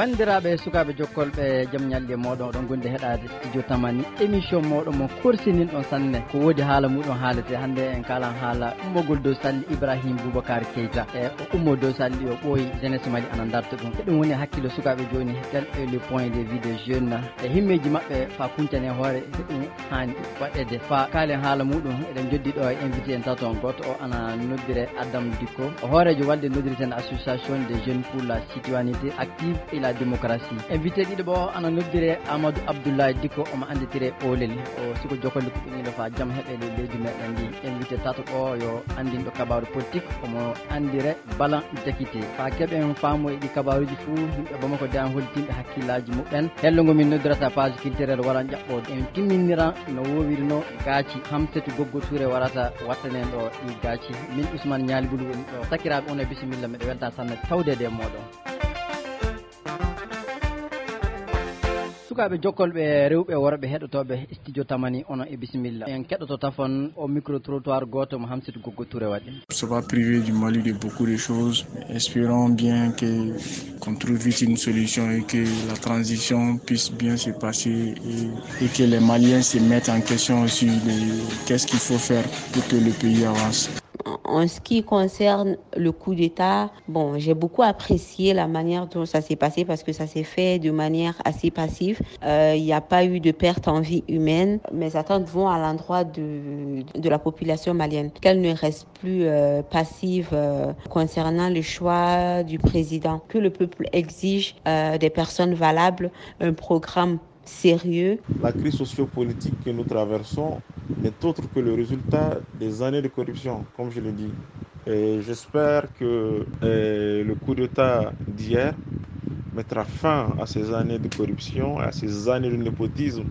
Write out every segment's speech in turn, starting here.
bandiraɓe sukaɓe jokkolɓe jaam ñalli moɗon oɗon gonde heɗade studio tamani émission moɗon mo korsinin ɗon sanne ko woodi haala muɗum haalete hande en kalan haala ummogol dow Salli Ibrahim Boubacar Keita o ummo dow Salli o ɓooyi jeunesse Mali ana darta ɗum ko ɗum woni hakkille sukaɓe joni quel est le point de vue des jeunes e himmeji mabɓe fa kuncane hoore ɗum hani waɗede fa kaalen haala muɗum eɗen joddi ɗo e invité en taton goto o ana noddire Adam Dicko o hoorejo walde noddireten association des jeunes pour la citoyenneté active et la démocratie invité ɗiɗo ɓo ana noddire Amadou Abdoulaye Dicko omo anditire Olel o siko jokolde kuɓɓiniɗo fa jaam heɓele leydi meɗen ndi invité tato o yo andinɗo kabaru politique omo andire Balan Diakité fa keɓen faamu e ɗi kabaruji fou yimɓe Bamako dan holtinɓe hakkillaji muɓɓen hellogo min noddirata page culturel wala jaɓɓode en timminiran no wowiri no gaaci Hamsetou Goggo Touré warata wattanen ɗo ɗi gaaci min Ousmane Ñalibulu woni ɗo sakiraɓe on e bisimilla miɗe welta sanne tawdede e moɗon sukaɓe jokkolɓe rewɓe worɓe heɗotoɓe studio tamani onon e bisimilla en keɗoto tafon au micro trottoir goto mo Hamsetou Goggo Touré waɗi. Ça va priver du Mali de beaucoup de choses. Espérons bien qu'on trouve vite une solution et que la transition puisse bien se passer et que les Maliens se mettent en question sur qu'est-ce qu'il faut faire pour que le pays avance. En ce qui concerne le coup d'État, bon, j'ai beaucoup apprécié la manière dont ça s'est passé parce que ça s'est fait de manière assez passive. Il n'y a pas eu de perte en vie humaine. Mes attentes vont à l'endroit de la population malienne, qu'elle ne reste plus passive concernant le choix du président, que le peuple exige des personnes valables, un programme sérieux. La crise sociopolitique que nous traversons n'est autre que le résultat des années de corruption, comme je l'ai dit. Et j'espère que le coup d'État d'hier mettra fin à ces années de corruption, à ces années de népotisme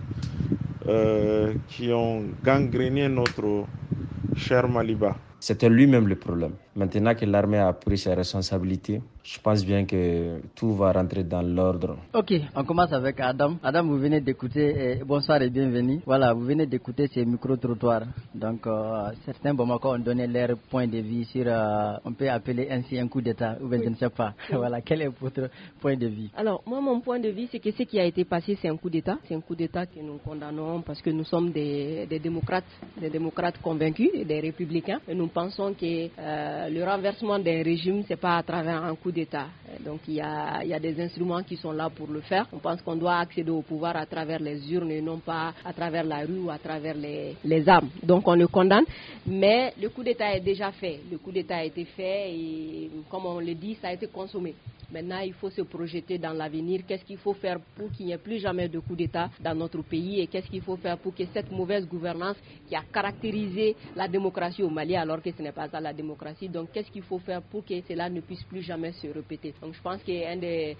qui ont gangréné notre cher Maliba. C'était lui-même le problème. Maintenant que l'armée a pris ses responsabilités, je pense bien que tout va rentrer dans l'ordre. Ok, on commence avec Adam. Adam, vous venez d'écouter, bonsoir et bienvenue. Voilà, vous venez d'écouter ces micro-trottoirs. Donc, certains Bamako ont donné leur point de vue sur, on peut appeler ainsi un coup d'État, ou bien je ne sais pas. Voilà, quel est votre point de vue? Alors, moi, mon point de vue, c'est que ce qui a été passé, c'est un coup d'État. C'est un coup d'État que nous condamnons parce que nous sommes des démocrates convaincus, des républicains. Et nous pensons que le renversement d'un régime, c'est pas à travers un coup d'État. Donc il y a des instruments qui sont là pour le faire. On pense qu'on doit accéder au pouvoir à travers les urnes et non pas à travers la rue ou à travers les armes. Donc on le condamne, mais le coup d'État est déjà fait. Le coup d'État a été fait et comme on le dit, ça a été consommé. Maintenant, il faut se projeter dans l'avenir. Qu'est-ce qu'il faut faire pour qu'il n'y ait plus jamais de coup d'État dans notre pays et qu'est-ce qu'il faut faire pour que cette mauvaise gouvernance qui a caractérisé la démocratie au Mali, alors que ce n'est pas ça la démocratie, donc qu'est-ce qu'il faut faire pour que cela ne puisse plus jamais se répéter. Donc je pense qu'un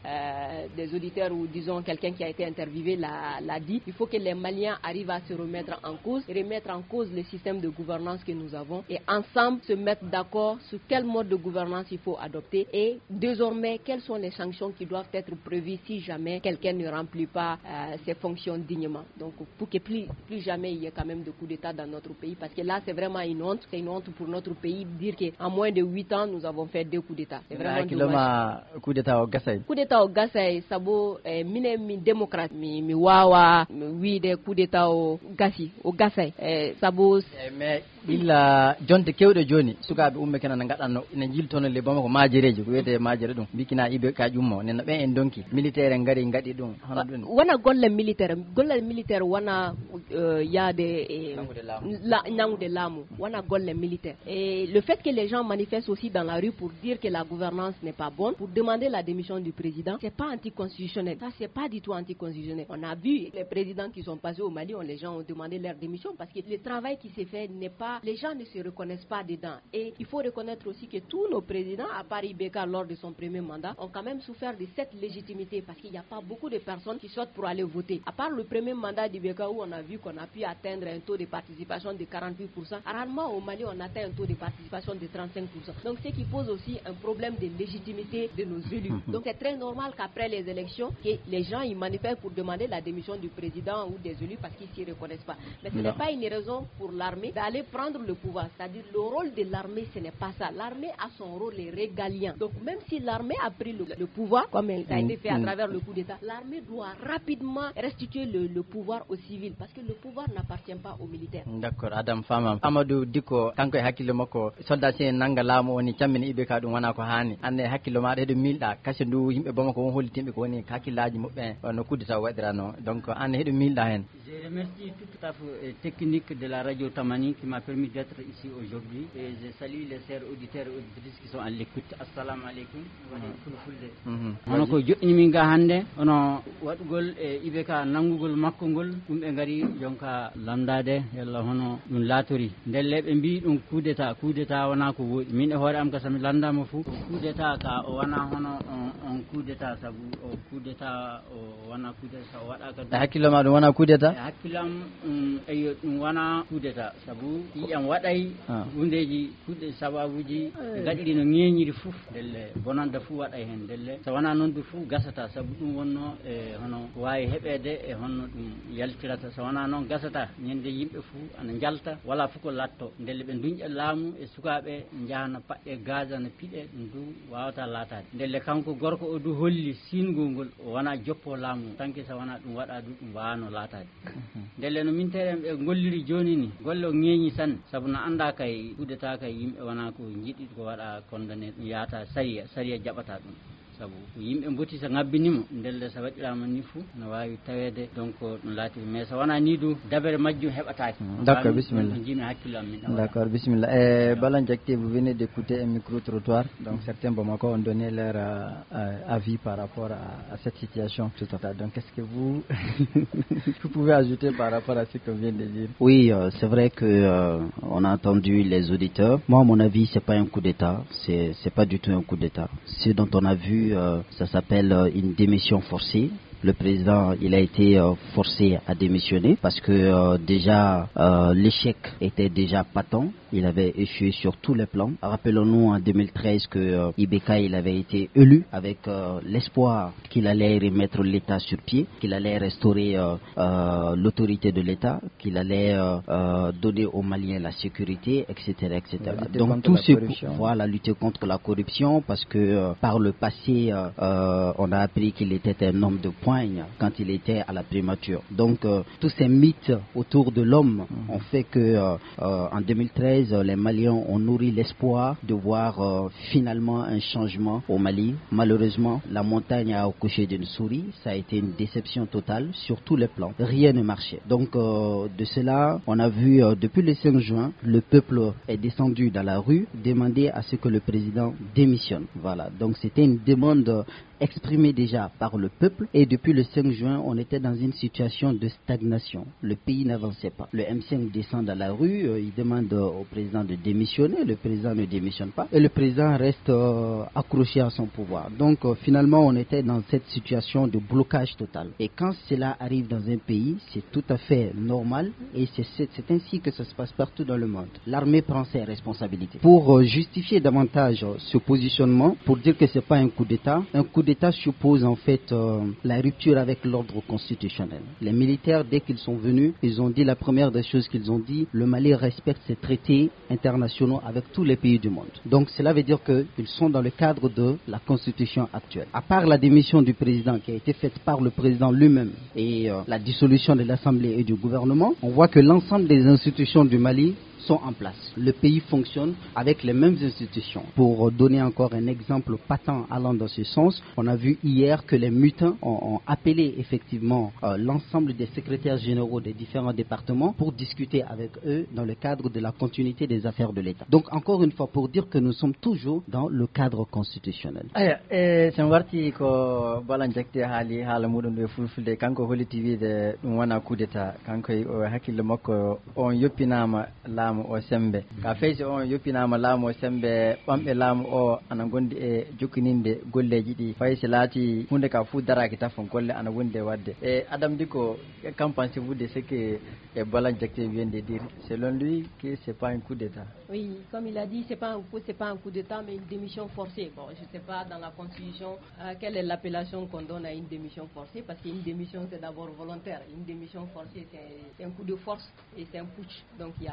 des auditeurs ou disons quelqu'un qui a été interviewé l'a dit, il faut que les Maliens arrivent à se remettre en cause, remettre en cause le système de gouvernance que nous avons et ensemble se mettre d'accord sur quel mode de gouvernance il faut adopter et désormais quelles sont les sanctions qui doivent être prévues si jamais quelqu'un ne remplit pas ses fonctions dignement. Donc pour que plus jamais il y ait quand même de coup d'État dans notre pays parce que là c'est vraiment une honte, c'est une honte pour notre pays de dire qu'en moins de 8 ans nous avons fait 2 coups d'État. C'est vraiment dommage. Coup d'État au Gassay. Coup d'État au Gassay, sabo mi démocrate mi wawa oui des coups d'État au Gassay sabo mais illa jonte kewɗe joni sukaɓe umme kena no gaɗanno ina jiltono le Bamako majereji ko wiyete majere ɗum bikina ibe ka ƴummo nenno ɓen en donki militaire en gaɗi ɗum hono ɗum wona golle militaire wona yaade nangude laamu wona golle militaire et le fait que les gens manifestent aussi dans la rue pour dire que la gouvernance n'est pas bonne pour demander la démission du président c'est pas anticonstitutionnel, ça c'est pas du tout anticonstitutionnel. On a vu les présidents qui sont passés au Mali, les gens ont demandé leur démission parce que le travail qui s'est fait n'est pas, les gens ne se reconnaissent pas dedans et il faut reconnaître aussi que tous nos présidents à part Ibeka lors de son premier mandat ont quand même souffert de cette légitimité parce qu'il n'y a pas beaucoup de personnes qui sortent pour aller voter. À part le premier mandat d'Ibeka où on a vu qu'on a pu atteindre un taux de participation de 48%, rarement au Mali on atteint un taux de participation de 35%. Donc ce qui pose aussi un problème de légitimité de nos élus. Donc c'est très normal qu'après les élections, que les gens ils manifestent pour demander la démission du président ou des élus parce qu'ils ne s'y reconnaissent pas. Mais ce n'est pas une raison pour l'armée d'aller prendre le pouvoir. C'est-à-dire le rôle de l'armée, ce n'est pas ça. L'armée a son rôle régalien. Donc même si l'armée a pris pris le pouvoir, comme ça a été fait à travers le coup d'État, l'armée doit rapidement restituer le pouvoir aux civils, parce que le pouvoir n'appartient pas aux militaires. D'accord, Adam Fama. Amadou Diko, kanko e hakkille makko soldat sen nanga laamu woni cammini IBK ɗum wona ko hani. Ande hakkille maɗa heɗo milɗa kaso ndu yimɓe Bamako won hollitimɓe ko woni hakkillaji mabɓe no coup d'État waɗirano. Donc an heɗo milɗa hen. Je remercie toute la technique de la radio Tamani qui m'a permis d'être ici aujourd'hui et je salue les chers auditeurs et auditrices qui sont à l'écoute. Assalamu alaikum. Ono ko joɗɗini min ga hande ono waɗugol e IBK nangugol makko ngol ɗum ɓe ngari jonka lamdade yalla hono ɗum laatori ndelle ɓe mbi ɗum coup d'état wona ko woɗi min e hoore am ka sami landama fou coup d'état ka o wona hono on coup d'état sabu o coup d'état o wona coup d'état o waɗaka hakkille ma ɗum wona coup d'état hakkilam eyo ɗum wona coup d'état sabu yiƴam waɗay hundeji kuɗɗe sababuji gaɗiri no ŋeñiri fof ndelle bonanda fou waɗay hen ndelle so wona noon de fou gasata sabu ɗum wonno e hono wawi heɓede e honno ɗum yaltirata so wona noon gasata ñande yimɓe fou ana jalta wala fof ko latto ndelle ɓe duñƴa laamu e sukaɓe jahana paɗɗe gaz ana piɗe ɗum du wawata latade ndelle kanko gorko o du holli singol ngol o wona joppo laamu tanke so wona ɗum waɗa du ɗum wawano latade ndelle no minteɗen ɓe golliri joni ni golle o ŋeñi tan saabu no anda kay coup d'état kay yimɓe wona ko jiɗɗi ko waɗa condamné ɗum yahata saria jaɓata ɗum sabu yimɓe mboti so ngabbinimo ndelle so waɗirama ni fou no wawi tawede donc ɗum laati mais so wona ni du dabere majjum heɓataki. D'accord, bismillah. jimi hakkille am min. D'accord, bismillah. Balan Diakité, vous venez d'écouter un micro-trottoir, donc certains Bamako ont donné leur avis par rapport à cette situation. Tout à fait. Donc qu'est-ce que vous pouvez ajouter par rapport à ce qu'on vient de dire? Oui, c'est vrai que on a entendu les auditeurs. Moi, à mon avis, c'est pas un coup d'État, c'est pas du tout un coup d'État. Ce dont on a vu, ça s'appelle une démission forcée. Le président, il a été forcé à démissionner parce que déjà l'échec était déjà patent. Il avait échoué sur tous les plans. Rappelons-nous en 2013 que IBK il avait été élu avec l'espoir qu'il allait remettre l'État sur pied, qu'il allait restaurer l'autorité de l'État, qu'il allait donner aux Maliens la sécurité, etc., etc. Donc tout ce voilà, lutter contre la corruption parce que par le passé on a appris qu'il était un homme de poigne quand il était à la primature. Donc tous ces mythes autour de l'homme ont fait que en 2013 les Maliens ont nourri l'espoir de voir finalement un changement au Mali. Malheureusement, la montagne a accouché d'une souris. Ça a été une déception totale sur tous les plans. Rien ne marchait. Donc de cela, on a vu depuis le 5 juin, le peuple est descendu dans la rue demander à ce que le président démissionne. Voilà. Donc c'était une demande exprimée déjà par le peuple et depuis le 5 juin, on était dans une situation de stagnation. Le pays n'avançait pas. Le M5 descend dans la rue, il demande au président de démissionner, le président ne démissionne pas et le président reste accroché à son pouvoir. Donc finalement, on était dans cette situation de blocage total. Et quand cela arrive dans un pays, c'est tout à fait normal et c'est ainsi que ça se passe partout dans le monde. L'armée prend ses responsabilités. Pour justifier davantage ce positionnement, pour dire que c'est pas un coup d'État suppose en fait la rupture avec l'ordre constitutionnel. Les militaires, dès qu'ils sont venus, ils ont dit la première des choses qu'ils ont dit, le Mali respecte ses traités internationaux avec tous les pays du monde. Donc cela veut dire qu'ils sont dans le cadre de la constitution actuelle. À part la démission du président qui a été faite par le président lui-même et la dissolution de l'Assemblée et du gouvernement, on voit que l'ensemble des institutions du Mali sont en place. Le pays fonctionne avec les mêmes institutions. Pour donner encore un exemple patent allant dans ce sens, on a vu hier que les mutins ont appelé effectivement l'ensemble des secrétaires généraux des différents départements pour discuter avec eux dans le cadre de la continuité des affaires de l'État. Donc encore une fois pour dire que nous sommes toujours dans le cadre constitutionnel. sen warti ko Balan Diakité haali haala muɗum ɗo fulfulde kanko holliti wiide ɗum wona coup d'état kanko hakkille makko on yoppinama laamu o sembe ka feysi on yoppinama laamu o sembe ɓamɓe laamu o ana gondi e jokkininde golleji ɗi faysi laati hunde ka fuu daraki tafon golle ana wondi e wadde e Adam Diko qu'en pensez-vous de ce que Balan Diakité vient de dire? Selon lui que c'est pas un coup d'état. Oui, comme il a dit, c'est pas un coup d'état mais une démission forcée. Bon, je sais pas dans la constitution quelle est l'appellation qu'on donne à une démission forcée, parce qu'une démission c'est d'abord volontaire, une démission forcée c'est un coup de force et c'est un putsch. Donc il y a carrément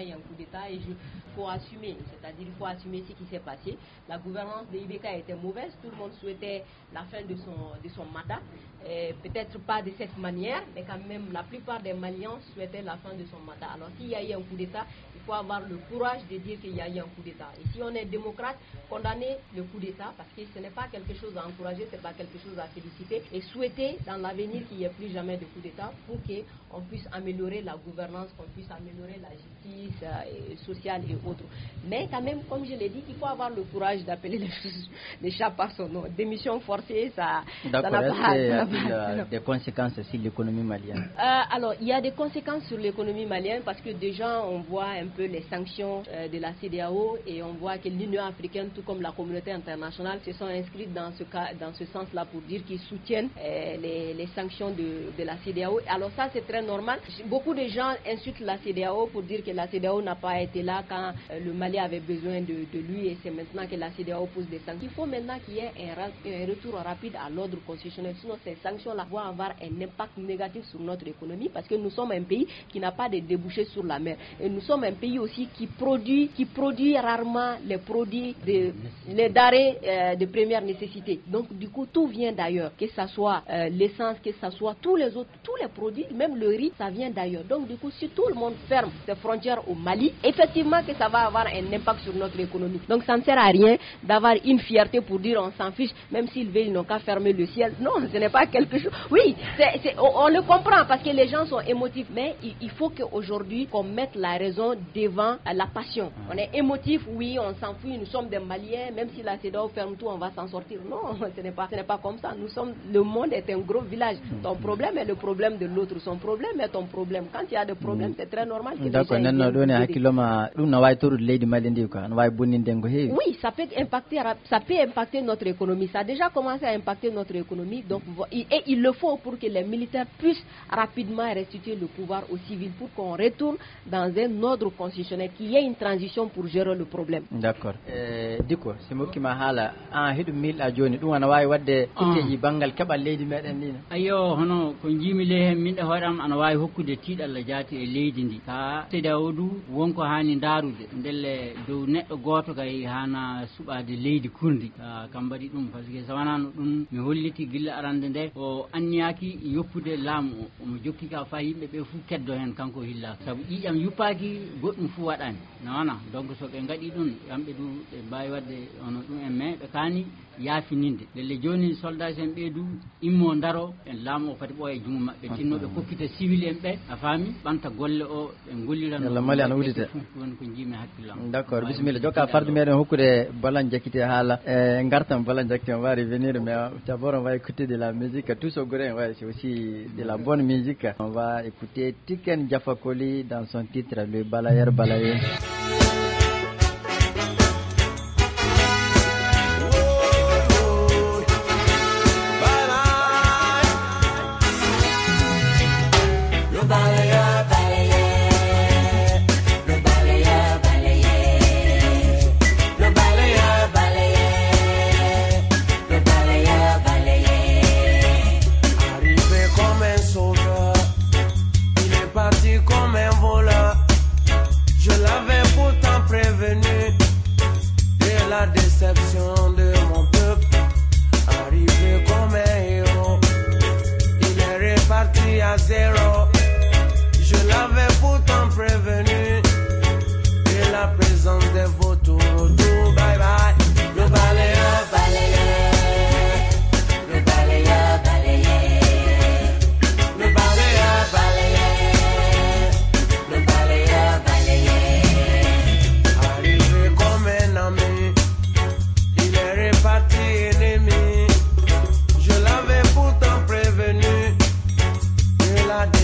ait un coup d'État et il faut assumer, c'est-à-dire il faut assumer ce qui s'est passé. La gouvernance de IBK était mauvaise, tout le monde souhaitait la fin de son mandat, peut-être pas de cette manière, mais quand même la plupart des Maliens souhaitaient la fin de son mandat. Alors s'il y a eu un coup d'État, il faut avoir le courage de dire qu'il y a eu un coup d'État. Et si on est démocrate, condamner le coup d'État, parce que ce n'est pas quelque chose à encourager, ce n'est pas quelque chose à féliciter, et souhaiter dans l'avenir qu'il n'y ait plus jamais de coup d'État pour qu'on puisse améliorer la gouvernance, qu'on puisse améliorer la justice sociale et autres. Mais quand même, comme je l'ai dit, il faut avoir le courage d'appeler les chats par son nom. Démission forcée, ça n'a pas des conséquences sur l'économie malienne. Alors, il y a des conséquences sur l'économie malienne parce que déjà, on voit un peu les sanctions de la CEDEAO et on voit que l'Union africaine, tout comme la communauté internationale, se sont inscrites dans ce sens-là pour dire qu'ils soutiennent les sanctions de la CEDEAO. Alors ça, c'est très normal. Beaucoup de gens insultent la CEDEAO pour dire que la CEDEAO n'a pas été là quand le Mali avait besoin de lui et c'est maintenant que la CEDEAO pose des sanctions. Il faut maintenant qu'il y ait un retour rapide à l'ordre constitutionnel. Sinon, ces sanctions-là vont avoir un impact négatif sur notre économie parce que nous sommes un pays qui n'a pas de débouchés sur la mer. Et nous sommes un pays aussi qui produit rarement les produits, les denrées de première nécessité. Donc, du coup, tout vient d'ailleurs. Que ce soit l'essence, que ce soit tous les produits, même le riz, ça vient d'ailleurs. Donc, du coup, si tout le monde ferme ses frontières au Mali, effectivement que ça va avoir un impact sur notre économie. Donc, ça ne sert à rien d'avoir une fierté pour dire on s'en fiche, même s'ils veulent, ils n'ont qu'à fermer le ciel. Non, ce n'est pas quelque chose. Oui, on le comprend parce que les gens sont émotifs, mais il faut qu'aujourd'hui, qu'on mette la raison devant la passion. On est émotif, oui, on s'enfuit, nous sommes des Maliens, même si la CEDEAO ferme tout, on va s'en sortir. Non, ce n'est pas comme ça. Le monde est un gros village. Ton problème est le problème de l'autre. Son problème est ton problème. Quand il y a des problèmes, c'est très normal que oui, ça peut impacter notre économie. Ça a déjà commencé à impacter notre économie. Donc, et il le faut pour que les militaires puissent rapidement restituer le pouvoir aux civils pour qu'on retourne dans un ordre constitutionnel, qu'il y ait une transition pour gérer le problème. D'accord. Diko, c'est moi qui m'a hala. Mil a joni dum ana wawi wadde itteji bangal kebal leydi meden ni. Ayo hono ko jimi le min da hodam ana wawi hokkude tiidalla jaati e leydi ndi. Ta CEDEAO du wonko hani darude ndelle dow neddo goto kay hana subade leydi kurdi. Kam badi dum parce que sawanano dum mi holliti gilla arande nde o anniyaki yoppude laamu o mo jokki ka fa yimbe be fu keddo hen kanko hilla sabu ƴiƴam yuppaki goddum fu wadani nana donc so be ngadi dum yambe du be bayi wadde ono dum en me be kani yaafininde le joni soldat en beedu immo ndaro en laamu o fati boye jungo mabbe tinnobe kokkita civil en be a faami banta golle o en golliran Allah mali ana wudite won ko jimi hakkilam. D'accord, bismillah joka fardu meden hokkude balan jakite hala ngartam balan jakite on va revenir mais d'abord on va écouter de la musique tout ce goren ouais c'est aussi de la bonne musique. On va écouter Tiken Jafakoli dans son titre le balayeur balayé. La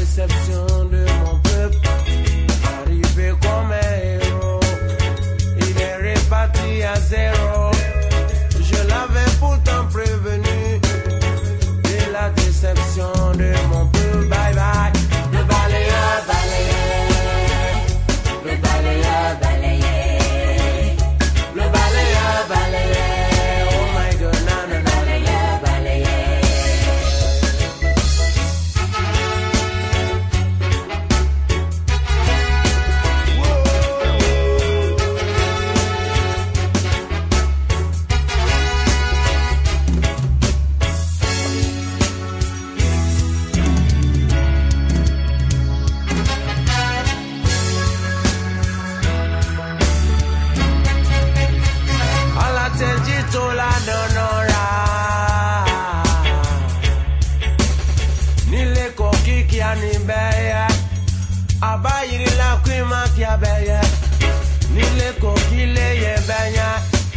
ni beya abayiri la kwima kia beya nile kokile ye benya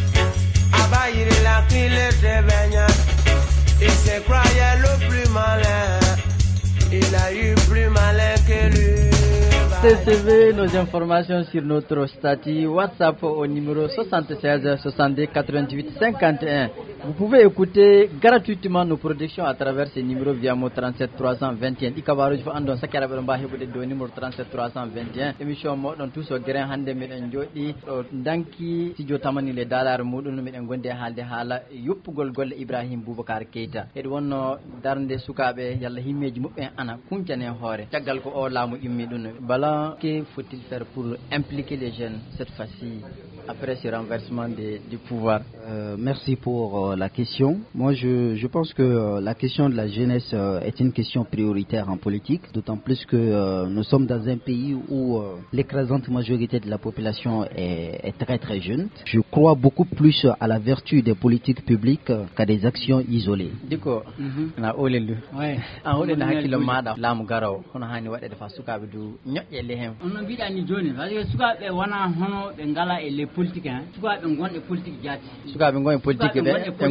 abayiri la kile te benya il se croyait le plus malin il a eu plus malin que lui. Recevez nos informations sur notre statut WhatsApp au numéro 76 62 88 51. Vous pouvez écouter gratuitement nos productions à travers ces numéros via mon 37 321. Ikabaru fo andon sakara be mba hebude do numéro 37 321. Émission mo don tous au grain hande meden jodi danki studio tamani le dalar mudun meden gonde halde hala yoppugol golle Ibrahim Boubacar Keita. Ed wonno darnde sukabe yalla himmeji mubbe ana kuncane hoore tagal ko o laamu immi dun bala que faut-il faire pour impliquer les jeunes cette fois-ci après ce renversement du pouvoir? Merci pour la question. Moi, je pense que la question de la jeunesse est une question prioritaire en politique, d'autant plus que nous sommes dans un pays où l'écrasante majorité de la population est très très jeune. Je crois beaucoup plus à la vertu des politiques publiques qu'à des actions isolées. Diko na olelu a ole na hakilo mada lamu garaw hono hani wade defa sukabe du nyoyele hen on biida ni joni parce que sukabe wana hono be ngala e les politiques hein sukabe ngonde politique jati sukabe ngonde politique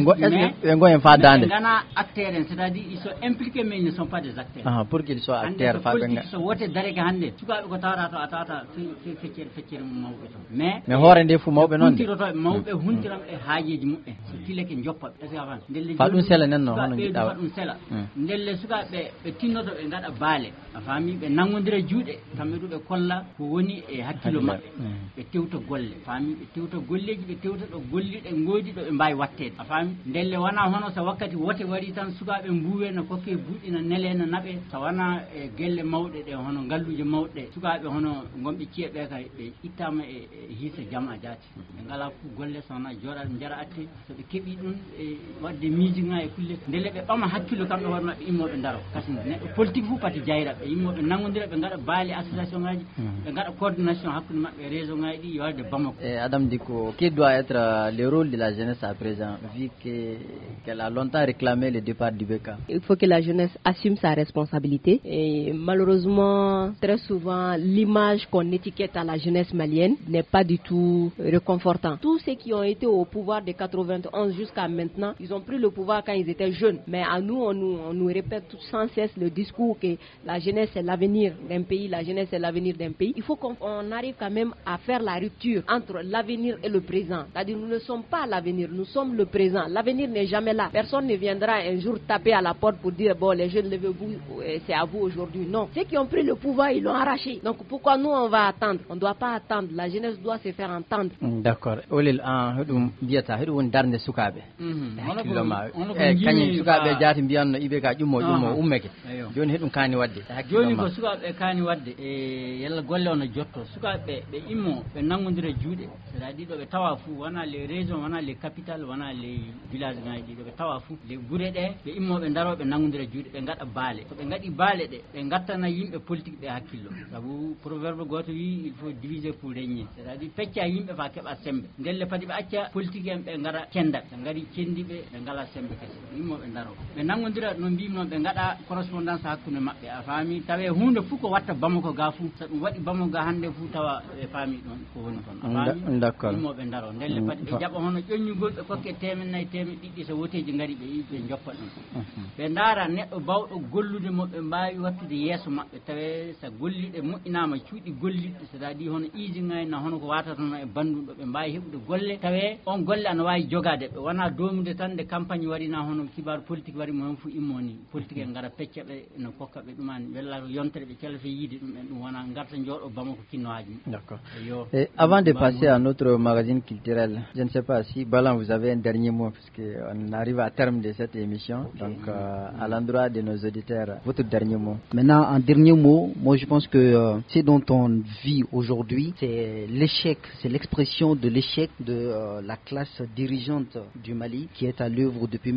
be ngonde fa dande ngana acteurs c'est-à-dire ils sont impliqués mais ils ne sont pas des acteurs pour qu'ils soient acteurs fa benga so wote dareke hande sukabe ko tawata to atata feccere mawbe to mais hoore nde fu mawbe non mawbe huntiram e haajeji mudde so tileke njoppa est-ce que avant delle fa dum sela nenno hono gidda dum sela delle sukabe be tinnoto be ngada baale a fami be nangondira juude kambe dube kolla ko woni e hakkilo mabbe be tewto golle fami be tewto golleji be tewto do gollide ngodi do be mbay wattede a fami delle wana hono so wakkati wote wari tan sukabe mbuwe no kokke budina nelena nabe so wana e gelle mawde de hono ngalluje mawde sukabe hono gombe ciebe kay be ittama e hisa jama jati be ngala fu golle sona jora jara atti so be kebi dun e wadde miijinga e kulle delle be bama hakkilo kambe won mabbe immobe daro kasi ne politique fu pati jayra be immobe nangondira be ngada baali association ngaji be ngada coordination hakkunde mabbe réseau ngaji di walde Bamako. Adam Diko, quel doit être le rôle de la jeunesse à présent vu qu'elle a longtemps réclamé le départ du BK? Il faut que la jeunesse assume sa responsabilité et malheureusement très souvent l'image qu'on étiquette à la jeunesse malienne n'est pas du tout réconfortant. Tous ceux qui ont été au pouvoir de 91 jusqu'à maintenant, ils ont pris le pouvoir quand ils étaient jeunes, mais à nous on nous répète sans cesse le discours que la jeunesse c'est l'avenir d'un pays, la jeunesse c'est l'avenir d'un pays. Il faut qu'on arrive quand même à faire la rupture entre l'avenir et le présent. C'est-à-dire nous ne sommes pas l'avenir, nous sommes le présent. L'avenir n'est jamais là. Personne ne viendra un jour taper à la porte pour dire bon les jeunes levez-vous, c'est à vous aujourd'hui. Non. Ceux qui ont pris le pouvoir, ils l'ont arraché. Donc pourquoi nous on va attendre? On ne doit pas attendre. La jeunesse doit se faire entendre. D'accord. Olil an hudum biata hudum darnde sukabe. Hakiloma kanyi sukabe jati biyanno ibe ka jummo ummeke. Joni hedum kani wadde. Joni ko sukabe kani wadde e yalla golle on jotto sukabe be immo be nangondira juude c'est-à-dire do be tawa fu wana les régions wana les capitales wana les villages ngaji do be tawa fu les gure de be immo be daro be nangondira juude be ngada baale to be ngadi baale de be gattana yimbe politique be hakkillo sabu proverbe goto wi il faut diviser pour régner c'est-à-dire pecca yimbe fa keba sembe delle padi be acca politique en be ngara kenda be ngari kendi be ngala sembe kese immo be daro be nangondira no mbimo be ngada correspondance hakkunde mabbe a fami tawe hunde fu ko watta Bamako ga fu so dum wadi Bamako ga hande fu tawa e fami don ko woni ton d'accord mo be ndaro delle padi be jaba hono ƴoƴñugol be kokke temen nay temen diddi so woteji ngari be yibe joppa dum be ndara neddo bawdo gollude mo be mbaawi wattude yeso mabbe tawe sa gollide moƴƴinama cuudi gollide c'est-à-dire hono iiji ngay na hono ko watata no e bandudo be mbaawi hebude golle tawe on golle ana waawi jogade be wana doomude tan de campagne warina hono kibar politique wari mo fu immoni politique en ngara pecca be no kokka be duman wella yontere be celfe yiide dum en dum wana ngarta jodo Bamako kinnoaji. D'accord. Et avant de passer à notre magazine culturel, je ne sais pas si Balan vous avez un dernier mot parce qu'on arrive à terme de cette émission. Donc à l'endroit de nos auditeurs, votre dernier mot. Maintenant, en dernier mot, moi je pense que ce dont on vit aujourd'hui, c'est l'échec, c'est l'expression de l'échec de la classe dirigeante du Mali qui est à l'œuvre depuis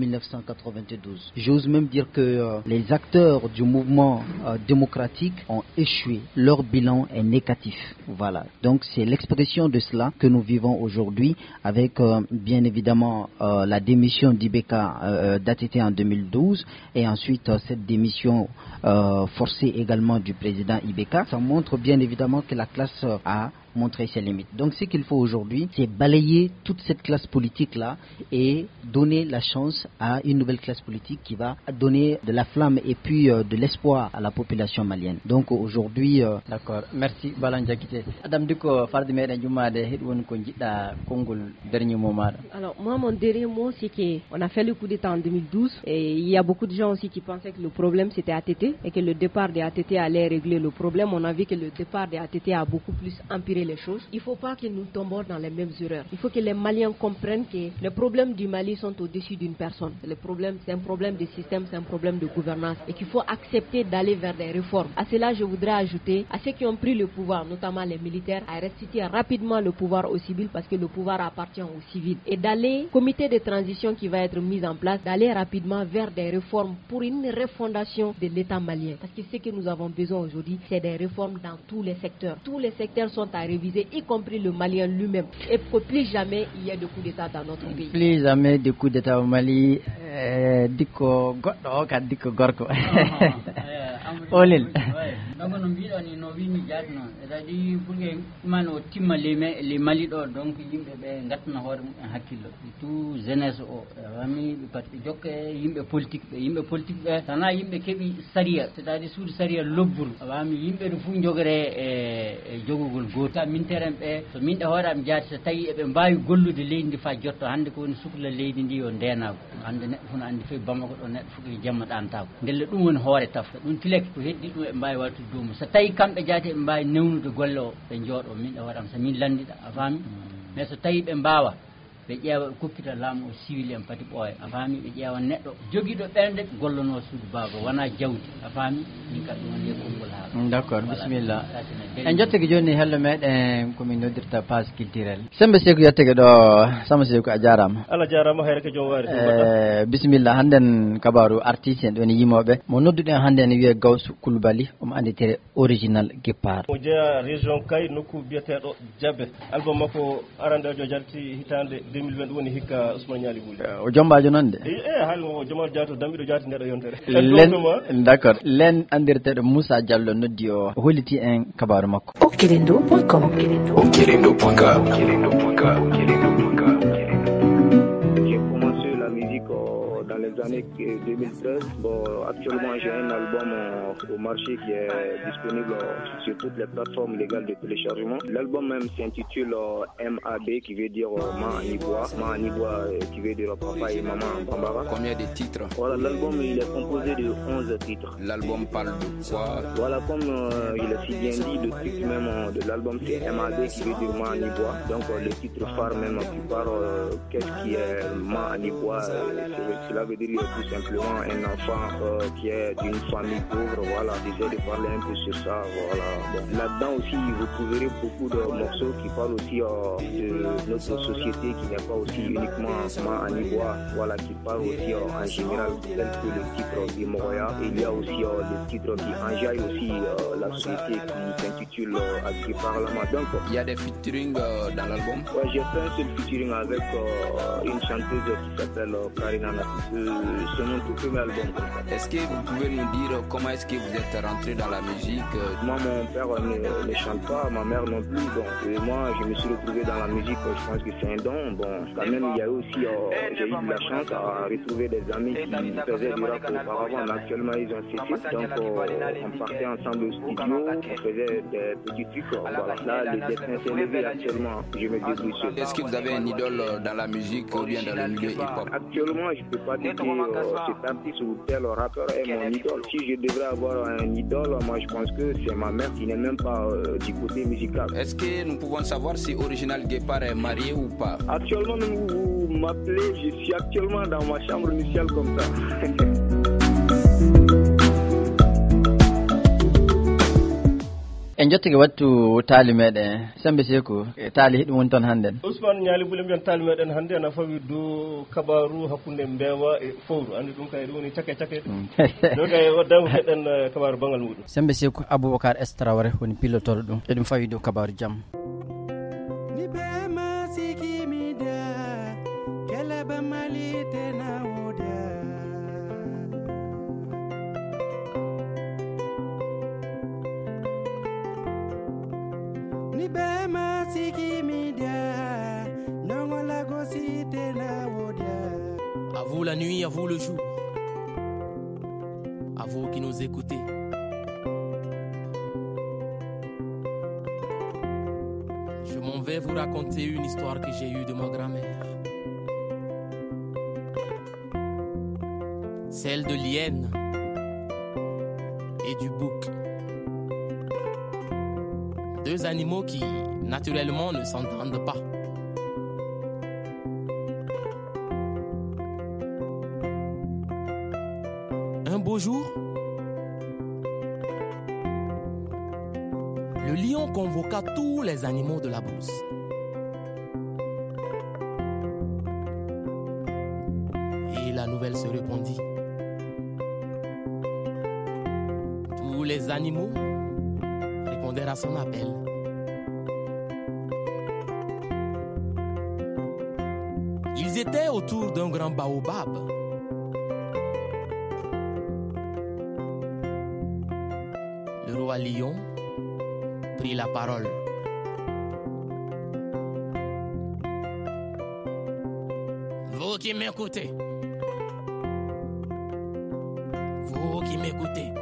1992. J'ose même dire que les acteurs du mouvement démocratique ont échoué. Leur bilan est négatif. Voilà. Donc c'est l'expression de cela. d'état que nous vivons aujourd'hui, avec bien évidemment la démission d'Ibeka d'ATT en 2012 et ensuite cette démission forcée également du président Ibeka, ça montre bien évidemment que la classe a montré ses limites. Donc ce qu'il faut aujourd'hui, c'est balayer toute cette classe politique-là et donner la chance à une nouvelle classe politique qui va donner de la flamme et puis de l'espoir à la population malienne. Donc aujourd'hui... D'accord, merci Balanja Kité. Adam Diko, Fardi Meden Jumade, Hedwon Konjida, Kongol, dernier moment. Alors moi, mon dernier mot, c'est qu'on a fait le coup d'État en 2012 et il y a beaucoup de gens aussi qui pensaient que le problème c'était ATT et que le départ des ATT allait régler le problème. On a vu que le départ des ATT a beaucoup plus empiré les choses. Il ne faut pas que nous tombions dans les mêmes erreurs. Il faut que les Maliens comprennent que les problèmes du Mali sont au-dessus d'une personne. Le problème, c'est un problème de système, c'est un problème de gouvernance et qu'il faut accepter d'aller vers des réformes. À cela, je voudrais ajouter à ceux qui ont pris le pouvoir, notamment les militaires, à restituer rapidement le pouvoir aux civils parce que le pouvoir appartient aux civils et d'aller, comité de transition qui va être mis en place, d'aller rapidement vers des réformes pour une refondation de l'État malien. Parce que ce que nous avons besoin aujourd'hui, c'est des réformes dans tous les secteurs. Tous les secteurs sont à réviser, y compris le Malien lui-même. Et pour plus jamais il y ait de coup d'État dans notre pays. Plus jamais de coup d'État au Mali. Diko goddo ka diko gorko. Olil. Donc no mbiɗo ni no wini jatno c'est-à-dire pour que man o timma les Mali ɗo donc yimɓe ɓe gatna hoore mum en hakkillo tout jeunesse o wami pat ɓe jokke yimɓe politique ɓe sana yimɓe keeɓi saria c'est-à-dire suudu saria lobburu wami yimɓe ɗo fuu jogore e jogugol goto min teren ɓe so min ɗe hoorami jaati so tawi eɓe mbawi gollude leydi ndi fa jotto hande ko woni sukla leydi ndi yo ndenago hande neɗɗo fof no andi fof Bamako ɗo neɗɗo fof ko jamma ɗantako ndelle ɗum woni hoore tafta ɗum tileke ko heddi ɗum eɓe mbawi wattude dow mum so tawi kamɓe jaati eɓe mbawi newnude golle o ɓe jooɗo min ɗe hoorami so min landiɗa a faami mais so tawi ɓe mbawa ɓe ƴeewa ɓe kokkita laamu o civil en pati ɓooya a faami ɓe ƴeewa neɗɗo jogiiɗo ɓernde gollono suudu baago wona jawdi a faami ɗin kadi ɗum woni konngol haala d'accord bisimilla en jottiki joni hello meɗen komin noddirta passe culturel sembe seko yetteke ɗo sama seko a jarama Allah jarama hayre ko joom waari bisimilla hannden kabaru artiste en ɗon yimoɓe mo nodduɗen hannde ne wiye Gawsu Coulibaly omo anditere original Guépard mo jeeya région Kay nokku biyeteɗo Diabé album makko arandejo jalti hitande 2020 woni hikka Ousmane Niali Wuli o jombajo noon de haali mo jombajo jaato dambiɗo jaati neɗɗo yontere d'accord len andirteɗo Moussa Diallo noddi o holliti en kabaru makko okelendo.com dans les années 2013. Bon, actuellement, j'ai un album au marché qui est disponible sur toutes les plateformes légales de téléchargement. L'album même s'intitule MAB, qui veut dire Ma Anibois, qui veut dire Papa et Maman en Bambara. Combien de titres? Voilà, l'album il est composé de 11 titres. L'album parle de quoi? Voilà, comme il est si bien dit, le titre même de l'album c'est MAB, qui veut dire Ma Anibois. Donc le titre phare même qui parle qu'est-ce qui est Ma Anibois, cela veut dire tout simplement un enfant qui est d'une famille pauvre, voilà, j'essaie de parler un peu sur ça, voilà. Bon, là-dedans aussi, vous trouverez beaucoup de morceaux qui parlent aussi de notre société, qui n'est pas aussi uniquement Ma Anibois, voilà, qui parle aussi en général, tel que le titre d'Imoya. Il y a aussi des titres qui enjaillent aussi la société, qui s'intitule Agri Parlement. Donc, il y a des featuring dans l'album? Ouais, j'ai fait un seul featuring avec une chanteuse qui s'appelle Karina Nassif. C'est mon tout premier album. Est-ce que vous pouvez nous dire comment est-ce que vous êtes rentré dans la musique? Moi, mon père ne chante pas, ma mère non plus. Donc, moi, je me suis retrouvé dans la musique. Je pense que c'est un don. Bon, quand même, il y a aussi, j'ai eu de la chance à retrouver des amis qui faisaient du rap auparavant. Mais actuellement, ils ont cessé. Donc, on partait ensemble au studio, on faisait des petits trucs. Voilà. Là, le destin s'est levé actuellement. Je me débrouille sur ça. Est-ce que vous avez une idole dans la musique ou bien dans le milieu hip-hop? Actuellement, je ne peux pas dire cet artiste ou tel rappeur est mon idole. Si je devrais avoir un idole, moi je pense que c'est ma mère qui n'est même pas du côté musical. Est-ce que nous pouvons savoir si Original Guépard est marié ou pas? Actuellement, vous m'appelez, je suis actuellement dans ma chambre nuptiale comme ça. en jottike wattu taali meɗen sembe seko taali hiɗum woni toon hannde Ousmane Niali Wuli mbiyan taali meɗen hannde ana fawi dow kabaru hakkunde mbeewa e fowru andi ɗum kay ɗum woni cake ɗo kay waddama heɗen kabaru bangal muɗum sembe seko Aboubacar S Traoré woni pilotoɗo ɗum eɗum fawi dow kabaru jaam À vous la nuit, à vous le jour. À vous qui nous écoutez. Je m'en vais vous raconter une histoire que j'ai eue de ma grand-mère. Celle de l'hyène et du bouc. Deux animaux qui, naturellement, ne s'entendent pas. Un beau jour, le lion convoqua tous les animaux de la brousse. Et la nouvelle se répandit. Tous les animaux répondèrent à son appel. Ils étaient autour d'un grand baobab. Le roi lion prit la parole. Vous qui m'écoutez, vous qui m'écoutez,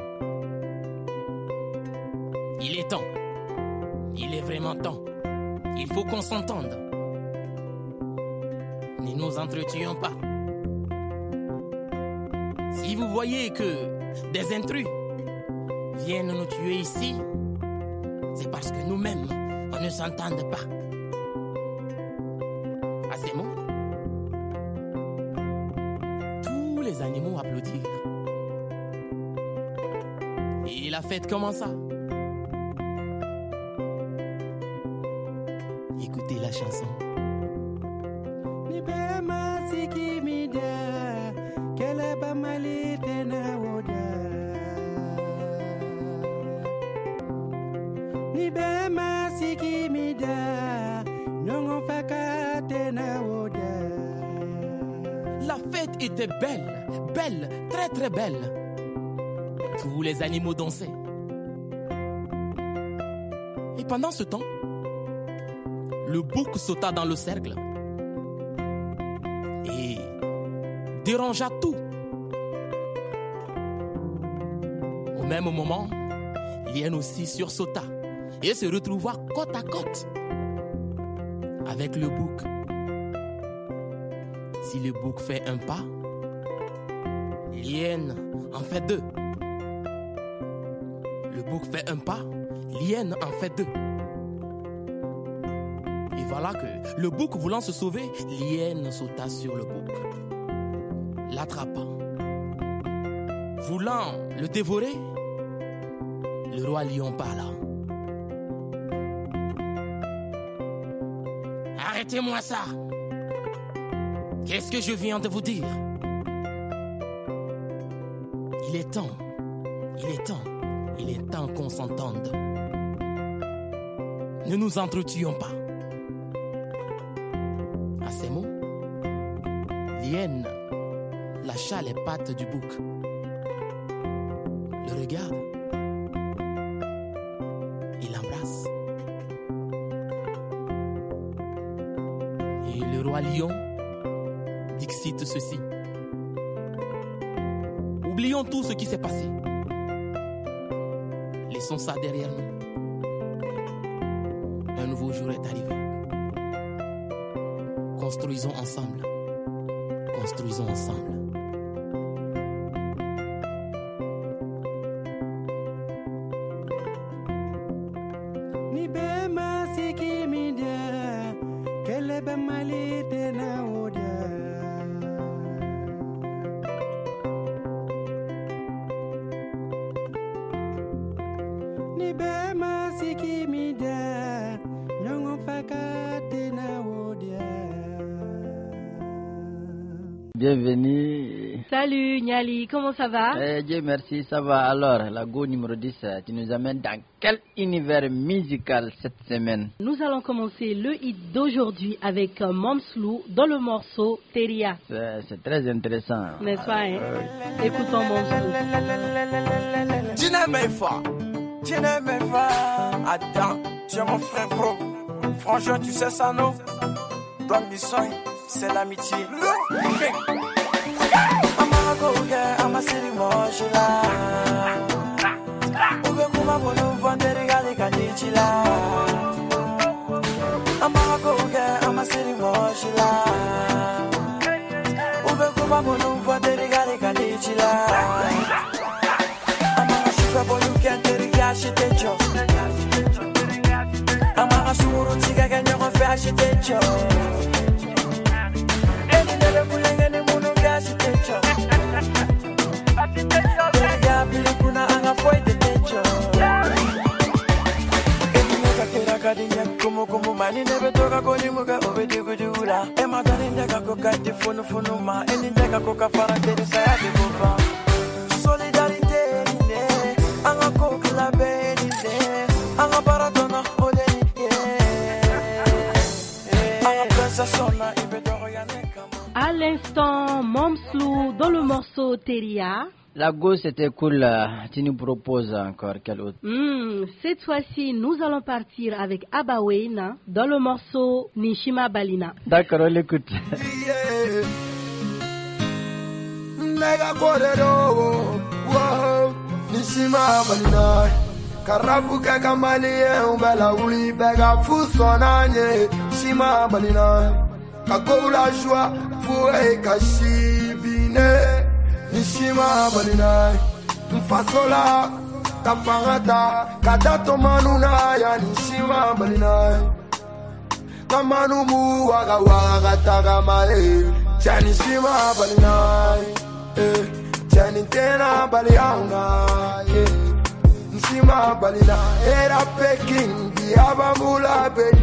il est temps, il est vraiment temps, il faut qu'on s'entende. Ne nous entretuons pas. Si vous voyez que des intrus viennent nous tuer ici, c'est parce que nous-mêmes, on ne s'entend pas. À ces mots, tous les animaux applaudirent. Et la fête commença. Écoutez la chanson. La fête était belle, belle, très très belle. Tous les animaux dansaient. Et pendant ce temps, le bouc sauta dans le cercle et dérangea tout. Au même moment, l'hyène aussi sursauta et se retrouva côte à côte avec le bouc. Si le bouc fait un pas, l'hyène en fait deux. Le bouc fait un pas, l'hyène en fait deux. Et voilà que le bouc voulant se sauver, l'hyène sauta sur le bouc, l'attrapa. Voulant le dévorer, le roi lion parla. Arrêtez-moi ça! Qu'est-ce que je viens de vous dire? Il est temps, il est temps, il est temps qu'on s'entende. Ne nous entretuons pas. À ces mots, l'hyène lâcha les pattes du bouc, le regarde et l'embrasse. Et le roi lion dixit ceci. Oublions tout ce qui s'est passé. Laissons ça derrière nous. Un nouveau jour est arrivé. Construisons ensemble. Construisons ensemble. Bienvenue. Salut Niali, comment ça va? Dieu merci, ça va. Alors, la Go numéro 10, tu nous amènes dans quel univers musical cette semaine? Nous allons commencer le hit d'aujourd'hui avec Momslou dans le morceau Teria. C'est très intéressant. N'est-ce pas, hein? Écoutons Momslou. Adam, tu es mon frère bro. Franchement, tu sais ça, non? Dans le son, c'est l'amitié. moshila ube kuma bonu vandere gali kadichila amako uge amasiri moshila ube kuma bonu vandere gali kadichila amaka shuka bonu kenteri gashitecho amaka suru tiga ganyo fe ashitecho eni nele kulengeni munu gashitecho ya bili kuna anga foi de techo eni neka kera kadinya kumu mani nebe toka koni muga obedi gudula e magari ndeka kokati funu ma eni ndeka kokafara teri saya de boba solidarité ne anga kokla beni ne anga baratona oleni anga pensa sona ibedoro ya neka. À l'instant, Momslou dans le morceau Teria. La gauche c'était cool, tu nous proposes encore quel autre? Cette fois-ci, nous allons partir avec Abawena dans le morceau Nishima Balina. D'accord, on l'écoute. Mega Corero, wow, Nishima Balina. Karabuka Kamalie, Umbela Uli, Bega Fusonanye, Shima Balina. Kakoula joie, fouet, kashibine, Nishima Balina. Mfasola, Kafarata, Kadato Manuna, ya Nishima Balina. Kamanumu, Wagawaga Tagamae, Janishima Balina. Janitena Balianga, Nishima Balina. Era Peking, Diabamula Bedi.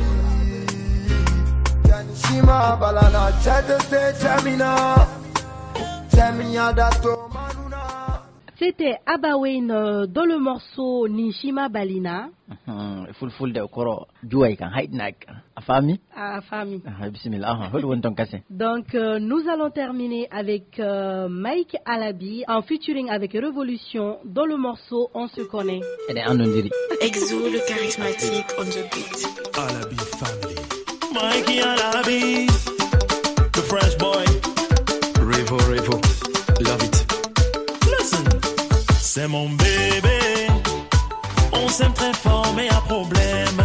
Shima balana chate se chamina chamina dato manuna. C'était Abawena dans le morceau Nishima Balina. Full de koro juai kan haidnak afami afami bismillah hol won ton kasse. Donc nous allons terminer avec Mike Alabi en featuring avec Révolution dans le morceau On se connaît. Et andondiri Exo le charismatique on the beat. Alabi family. Mikey Alabi, the French boy. Revo, love it. Listen, c'est mon bébé. On s'aime très fort, mais y'a problème.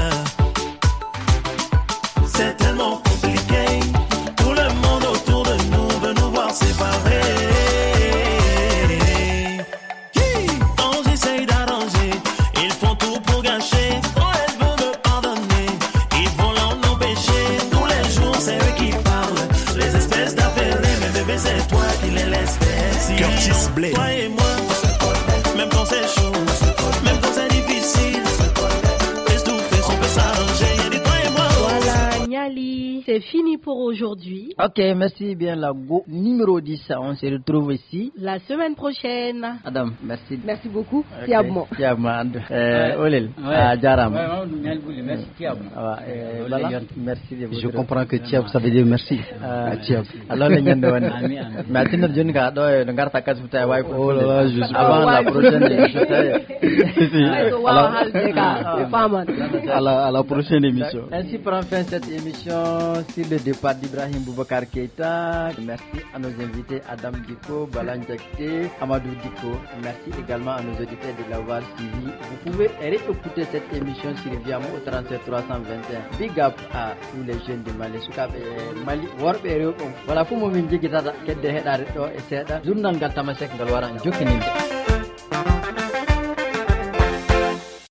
C'est tellement compliqué. Tout le monde autour de nous veut nous voir séparés. Quand j'essaye d'arranger, ils font tout pour gâcher. Quand elle veut me pardonner, ils vont l'en empêcher. Tous les jours, c'est eux qui parlent. Les espèces d'affairés, mais bébé, c'est toi qui les laisses faire. Si Curtis Blade. Toi et moi, même quand c'est chaud, même quand c'est difficile, face to face, on peut s'arranger. Dis toi et moi. Voilà, Niali, c'est fini pour aujourd'hui. Ok, merci bien la go numéro 10. On se retrouve ici la semaine prochaine. Adam, merci. Merci beaucoup. Tiabmo. Olel. Jaram. Merci de vous. Je comprends que Tiab, ça veut dire merci. Tiab. Alors, les gens de maintenant, je ne garde pas avant la prochaine émission. À la prochaine émission. Ainsi prend fin cette émission sur le départ d'Ibrahim Boubacar Keïta. Merci à nos invités Adam Diko, Balan Jakte, Amadou Diko. Merci également à nos auditeurs de l'avoir suivi. Vous pouvez réécouter cette émission sur Viamo au 37 321. Big up à tous les jeunes de Mali. Mali, voilà pour moi, je vais vous dire que je vais vous dire que je vais vous dire que je vais vous dire que je vais vous dire que